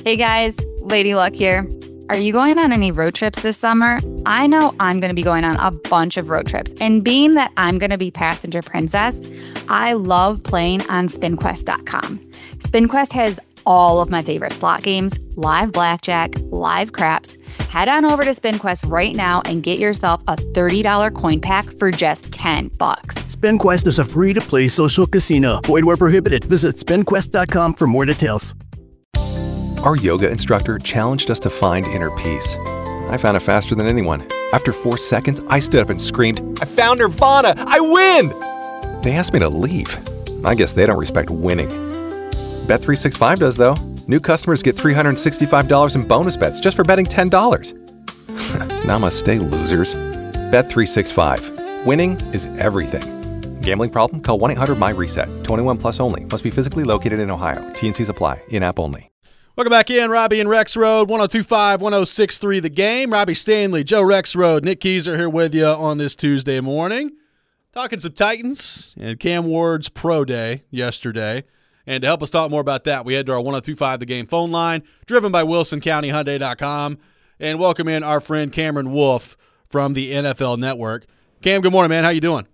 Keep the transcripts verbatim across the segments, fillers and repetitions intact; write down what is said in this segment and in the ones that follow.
Hey guys, Lady Luck here. Are you going on any road trips this summer? I know I'm going to be going on a bunch of road trips. And being that I'm going to be passenger princess, I love playing on spin quest dot com. SpinQuest has all of my favorite slot games, live blackjack, live craps. Head on over to SpinQuest right now and get yourself a thirty dollars coin pack for just ten bucks. SpinQuest is a free-to-play social casino. Void where prohibited. Visit spin quest dot com for more details. Our yoga instructor challenged us to find inner peace. I found it faster than anyone. After four seconds, I stood up and screamed, "I found Nirvana! I win!" They asked me to leave. I guess they don't respect winning. Bet three sixty-five does, though. New customers get three hundred sixty-five dollars in bonus bets just for betting ten dollars. Namaste, losers. Bet three sixty-five. Winning is everything. Gambling problem? Call one eight hundred my reset. twenty-one plus only. Must be physically located in Ohio. T N Cs apply. In-app only. Welcome back in. Robbie and Rexrode, one oh two point five, one oh six point three The Game. Robbie Stanley, Joe Rexrode, Nick Keyser here with you on this Tuesday morning. Talking some Titans and Cam Ward's pro day yesterday. And to help us talk more about that, we head to our one oh two point five The Game phone line, driven by Wilson County Hyundai dot com. And welcome in our friend Cameron Wolf from the N F L Network. Cam, good morning, man. How you doing?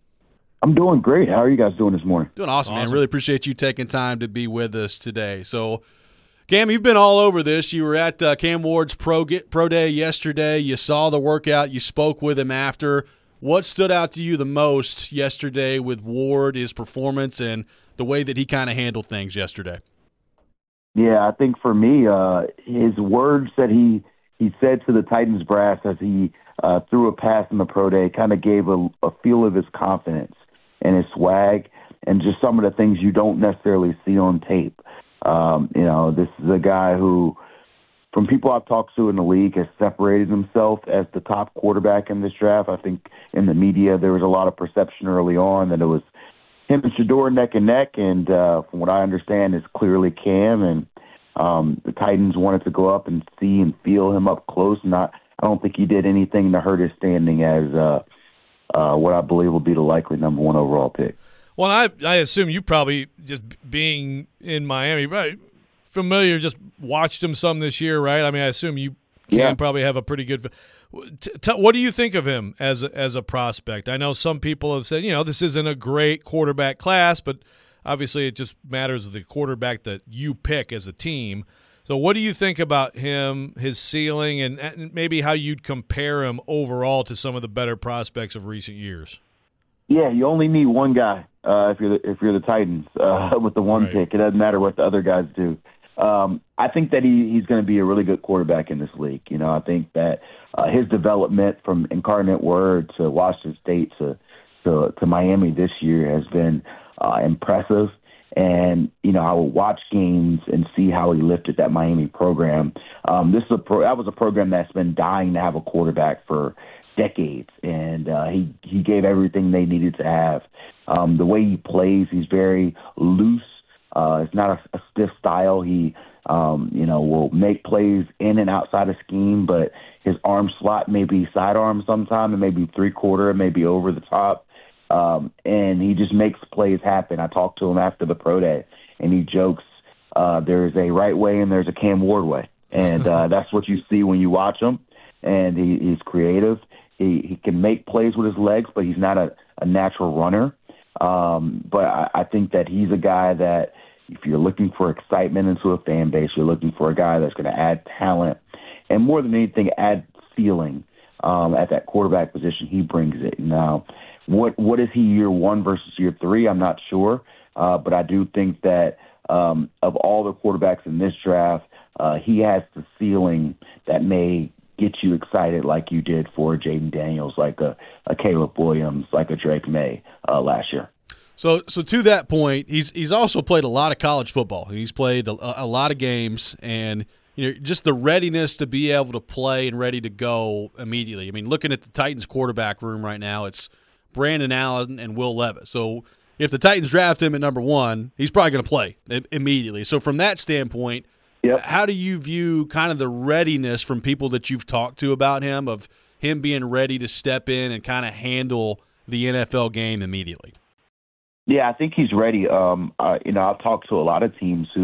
I'm doing great. How are you guys doing this morning? Doing awesome, awesome, man. Really appreciate you taking time to be with us today. So, Cam, you've been all over this. You were at uh, Cam Ward's pro, get, pro day yesterday. You saw the workout. You spoke with him after. What stood out to you the most yesterday with Ward, his performance, and the way that he kind of handled things yesterday? Yeah, I think for me, uh, his words that he, he said to the Titans brass as he uh, threw a pass in the pro day kind of gave a, a feel of his confidence and his swag and just some of the things you don't necessarily see on tape. Um, you know, this is a guy who, from people I've talked to in the league, has separated himself as the top quarterback in this draft. I think in the media there was a lot of perception early on that it was him and Shedeur neck and neck, and uh, from what I understand, it's clearly Cam. And um, the Titans wanted to go up and see and feel him up close. And I, I don't think he did anything to hurt his standing as uh, uh, what I believe will be the likely number one overall pick. Well, I I assume you probably, just being in Miami, right, familiar, just watched him some this year, right? I mean, I assume you can yeah. probably have a pretty good t- – t- what do you think of him as a, as a prospect? I know some people have said, you know, this isn't a great quarterback class, but obviously it just matters the quarterback that you pick as a team. So what do you think about him, his ceiling, and, and maybe how you'd compare him overall to some of the better prospects of recent years? Yeah, you only need one guy uh, if you're the, if you're the Titans uh, with the one right. pick. It doesn't matter what the other guys do. Um, I think that he, he's going to be a really good quarterback in this league. You know, I think that uh, his development from Incarnate Word to Washington State to to, to Miami this year has been uh, impressive. And, you know, I would watch games and see how he lifted that Miami program. Um, this is a pro, that was a program that's been dying to have a quarterback for decades, and uh, he he gave everything they needed to have. Um, the way he plays, he's very loose. Uh, it's not a, a stiff style. He, um, you know, will make plays in and outside of scheme, but his arm slot may be sidearm sometime, it may be three quarter, it may be over the top, um, and he just makes plays happen. I talked to him after the pro day, and he jokes, uh, there's a right way and there's a Cam Ward way, and uh, that's what you see when you watch him. And he, he's creative. He he can make plays with his legs, but he's not a, a natural runner. Um, but I, I think that he's a guy that if you're looking for excitement into a fan base, you're looking for a guy that's going to add talent and more than anything, add ceiling um, at that quarterback position. He brings it. Now, what what is he year one versus year three? I'm not sure. Uh, but I do think that um, of all the quarterbacks in this draft, uh, he has the ceiling that may get you excited like you did for Jaden Daniels, like a, a Caleb Williams, like a Drake May uh, last year. So, so to that point, he's he's also played a lot of college football. He's played a, a lot of games, and you know, just the readiness to be able to play and ready to go immediately. I mean, looking at the Titans quarterback room right now, it's Brandon Allen and Will Levis. So, if the Titans draft him at number one, he's probably going to play immediately. So, from that standpoint, Yep. how do you view kind of the readiness from people that you've talked to about him, of him being ready to step in and kind of handle the N F L game immediately? Yeah, I think he's ready. Um, uh, you know, I've talked to a lot of teams who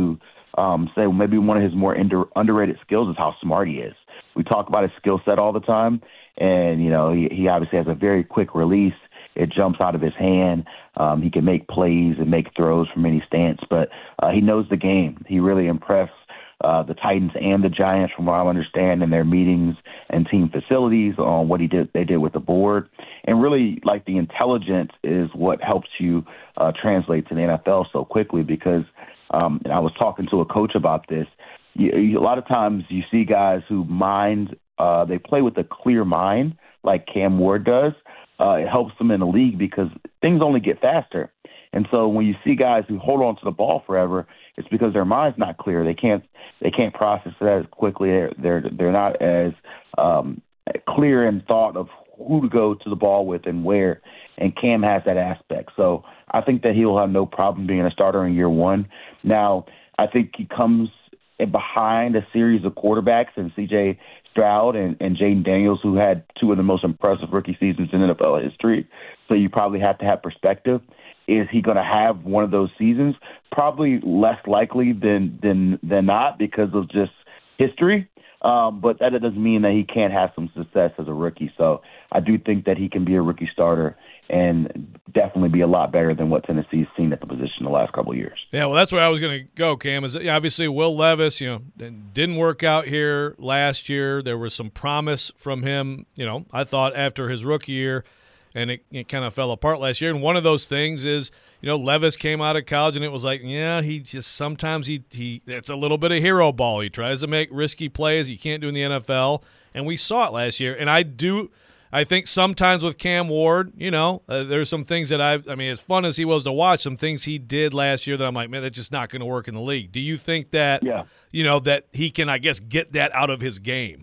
um, say maybe one of his more under, underrated skills is how smart he is. We talk about his skill set all the time, and, you know, he, he obviously has a very quick release. It jumps out of his hand. Um, he can make plays and make throws from any stance, but uh, he knows the game. He really impressed uh, the Titans and the Giants, from what I understand, in their meetings and team facilities on what he did. They did with the board, and really, like, the intelligence is what helps you uh, translate to the N F L so quickly. Because, um, and I was talking to a coach about this. You, you, a lot of times you see guys who mind, uh, they play with a clear mind, like Cam Ward does. Uh, it helps them in the league because things only get faster. And so when you see guys who hold on to the ball forever, it's because their mind's not clear. They can't they can't process it as quickly. They're they're, they're not as um, clear in thought of who to go to the ball with and where. And Cam has that aspect. So I think that he'll have no problem being a starter in year one. Now, I think he comes behind a series of quarterbacks and C J Stroud and, and Jaden Daniels, who had two of the most impressive rookie seasons in N F L history. So you probably have to have perspective. Is he going to have one of those seasons? Probably less likely than than than not because of just history. Um, but that doesn't mean that he can't have some success as a rookie. So I do think that he can be a rookie starter and definitely be a lot better than what Tennessee's seen at the position the last couple of years. Yeah, well, that's where I was going to go, Cam. Is obviously Will Levis, you know, didn't work out here last year. There was some promise from him, you know, I thought after his rookie year, and it, it kind of fell apart last year. And one of those things is, you know, Levis came out of college, and it was like, yeah, he just sometimes he he it's a little bit of hero ball. He tries to make risky plays you can't do in the N F L, and we saw it last year. And I do – I think sometimes with Cam Ward, you know, uh, there's some things that I've – I mean, as fun as he was to watch, some things he did last year that I'm like, man, that's just not going to work in the league. Do you think that, yeah. you know, that he can, I guess, get that out of his game?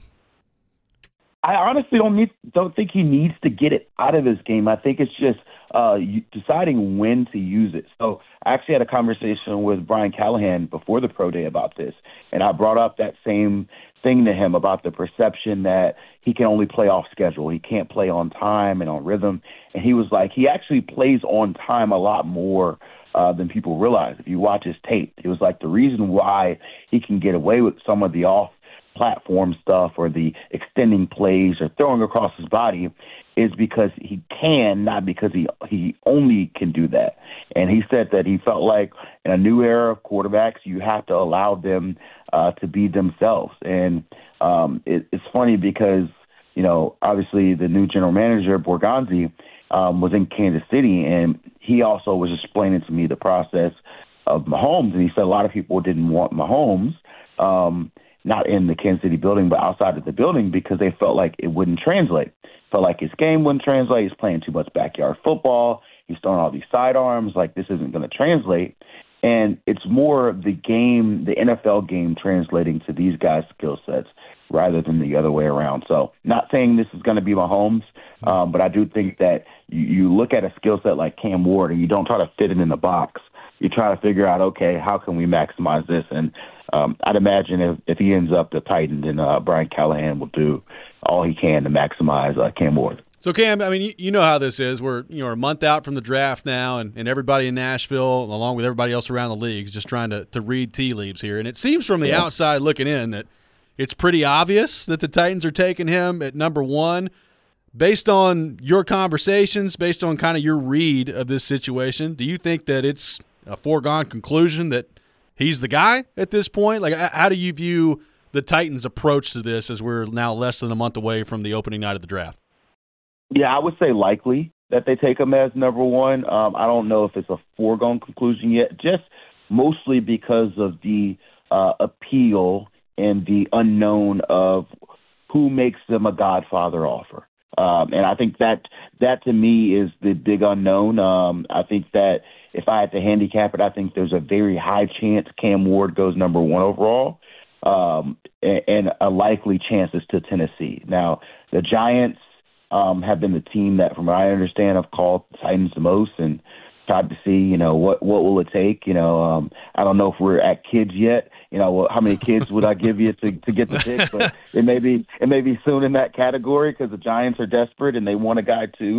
I honestly don't need, don't think he needs to get it out of his game. I think it's just uh, deciding when to use it. So I actually had a conversation with Brian Callahan before the pro day about this, and I brought up that same thing to him about the perception that he can only play off schedule. He can't play on time and on rhythm. And he was like, he actually plays on time a lot more uh, than people realize. If you watch his tape, it was like the reason why he can get away with some of the off platform stuff or the extending plays or throwing across his body is because he can, not because he he only can do that. And he said that he felt like in a new era of quarterbacks, you have to allow them uh, to be themselves. And um, it, it's funny because, you know, obviously the new general manager, Borgonzi, um, was in Kansas City, and he also was explaining to me the process of Mahomes. And he said a lot of people didn't want Mahomes, um, not in the Kansas City building, but outside of the building, because they felt like it wouldn't translate. Felt like his game wouldn't translate. He's playing too much backyard football. He's throwing all these sidearms. Like, this isn't going to translate. And it's more the game, the N F L game, translating to these guys' skill sets rather than the other way around. So not saying this is going to be Mahomes, um, but I do think that you, you look at a skill set like Cam Ward and you don't try to fit it in the box. You try to figure out, okay, how can we maximize this? And um, I'd imagine if, if he ends up the Titan, then uh, Brian Callahan will do all he can to maximize uh, Cam Ward. So, Cam, I mean, you, you know how this is. We're you know a month out from the draft now, and, and everybody in Nashville, along with everybody else around the league, is just trying to, to read tea leaves here. And it seems from the yeah. outside looking in that it's pretty obvious that the Titans are taking him at number one. Based on your conversations, based on kind of your read of this situation, do you think that it's a foregone conclusion that he's the guy at this point? Like, how do you view the Titans' approach to this as we're now less than a month away from the opening night of the draft? Yeah, I would say likely that they take him as number one. Um, I don't know if it's a foregone conclusion yet, just mostly because of the uh, appeal and the unknown of who makes them a Godfather offer. Um, and I think that that to me is the big unknown. Um, I think that if I had to handicap it, I think there's a very high chance Cam Ward goes number one overall, um, and, and a likely chance is to Tennessee. Now, the Giants um, have been the team that, from what I understand, have called the Titans the most and tried to see, you know, what what will it take? You know, um, I don't know if we're at kids yet. You know, how many kids would I give you to, to get the pick? But it may be it may be soon in that category because the Giants are desperate and they want a guy too.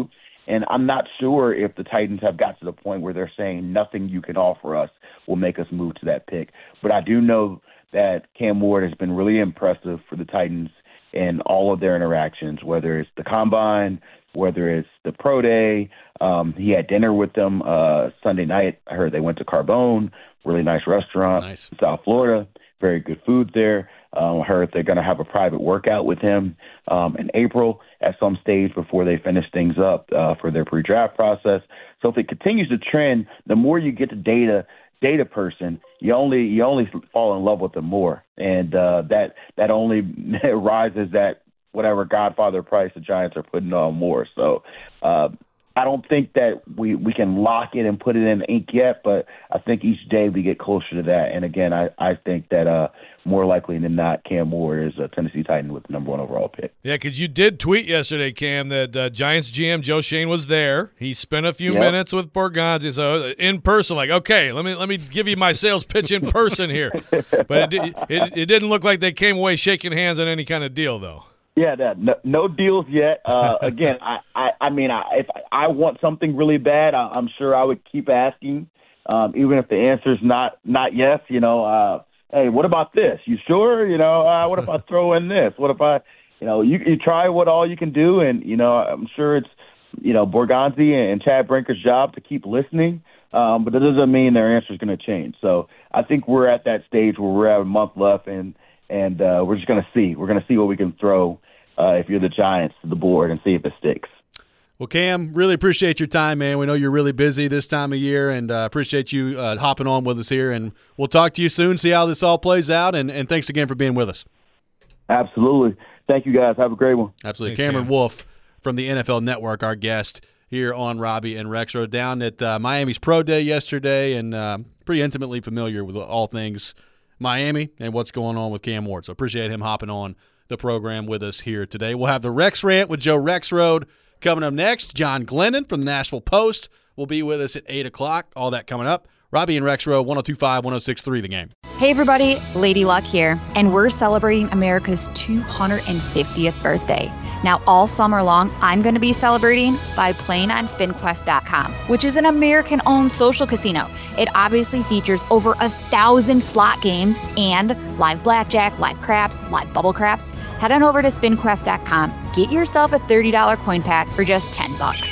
And I'm not sure if the Titans have got to the point where they're saying nothing you can offer us will make us move to that pick. But I do know that Cam Ward has been really impressive for the Titans in all of their interactions, whether it's the Combine, whether it's the Pro Day. Um, he had dinner with them uh, Sunday night. I heard they went to Carbone, really nice restaurant Nice. in South Florida, very good food there. Um, I heard they're going to have a private workout with him um, in April at some stage before they finish things up uh, for their pre-draft process. So if it continues to trend, the more you get the data, data person, you only you only fall in love with them more, and uh, that that only rises that whatever Godfather price the Giants are putting on more. So uh, I don't think that we, we can lock it and put it in ink yet, but I think each day we get closer to that. And again, I, I think that uh, more likely than not, Cam Ward is a Tennessee Titan with the number one overall pick. Yeah, because you did tweet yesterday, Cam, that uh, Giants G M Joe Schoen was there. He spent a few Yep. minutes with Borgonzi, so in person, like, okay, let me let me give you my sales pitch in person here. But it, it it didn't look like they came away shaking hands on any kind of deal, though. Yeah, that, no, no deals yet. Uh, again, I, I, I mean, I, if I want something really bad, I, I'm sure I would keep asking, um, even if the answer is not not yes. You know, uh, hey, what about this? You sure? You know, uh, what if I throw in this? What if I, you know, you you try what all you can do, and you know, I'm sure it's, you know, Borgonzi and Chad Brinker's job to keep listening. Um, but it doesn't mean their answer is going to change. So I think we're at that stage where we're at a month left, and and uh, we're just going to see. We're going to see what we can throw. Uh, if you're the Giants, to the board and see if it sticks. Well, Cam, really appreciate your time, man. We know you're really busy this time of year, and uh, appreciate you uh, hopping on with us here. And we'll talk to you soon, see how this all plays out, and, and thanks again for being with us. Absolutely. Thank you, guys. Have a great one. Absolutely. Thanks, Cameron Cam. Wolfe from the N F L Network, our guest here on Robbie and Rexroad, down at uh, Miami's Pro Day yesterday, and uh, pretty intimately familiar with all things Miami and what's going on with Cam Ward. So appreciate him hopping on the program with us here today. We'll have the Rex Rant with Joe Rexroad coming up next. John Glennon from the Nashville Post will be with us at eight o'clock. All that coming up. Robbie and Rexroad, one oh two point five, one oh six point three The Game. Hey everybody, Lady Luck here, and we're celebrating America's two hundred fiftieth birthday. Now all summer long, I'm going to be celebrating by playing on spin quest dot com, which is an American-owned social casino. It obviously features over a thousand slot games and live blackjack, live craps, live bubble craps. Head on over to spin quest dot com, get yourself a thirty dollars coin pack for just ten bucks.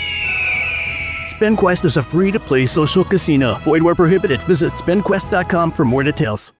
SpinQuest is a free-to-play social casino. Void where prohibited. Visit spin quest dot com for more details.